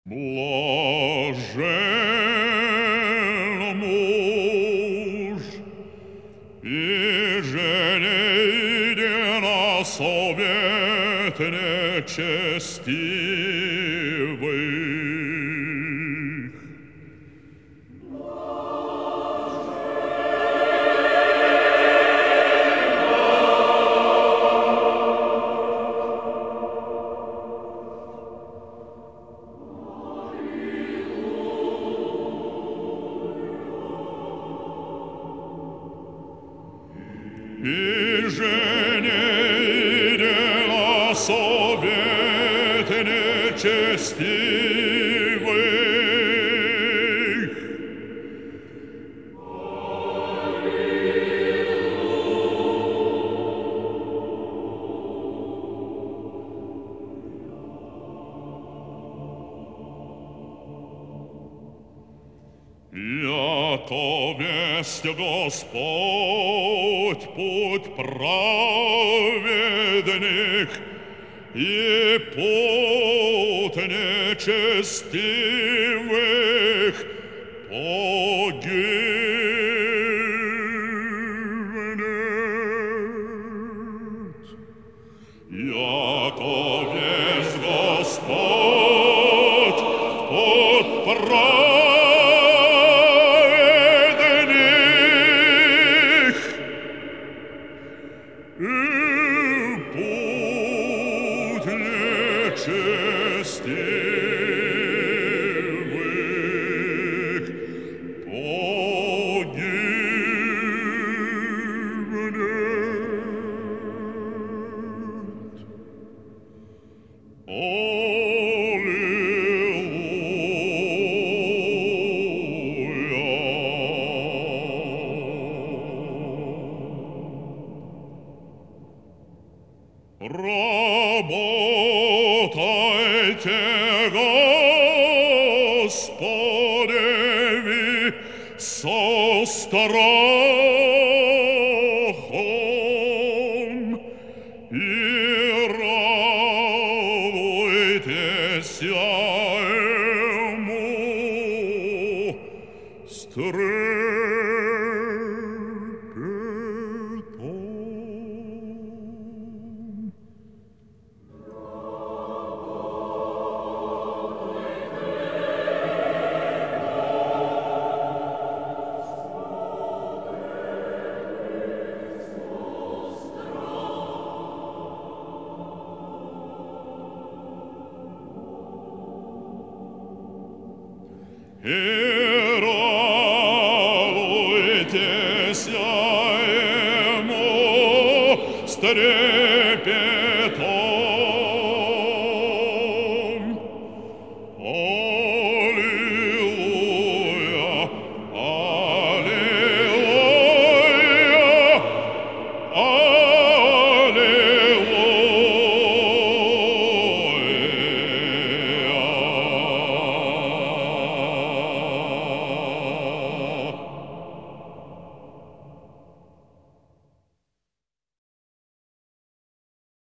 Блажен муж, и жене иде на совет нечестивых. И жене иде на совет нечестивых. Яко весть Господь путь праведных и путь нечестивых погибнет. Яко весть Господь путь праведных и путь нечестивых погибнет. Работайте, Господи, со страхом и радуйтесь ему с трепетом. И радуйтесь ему с трепетом.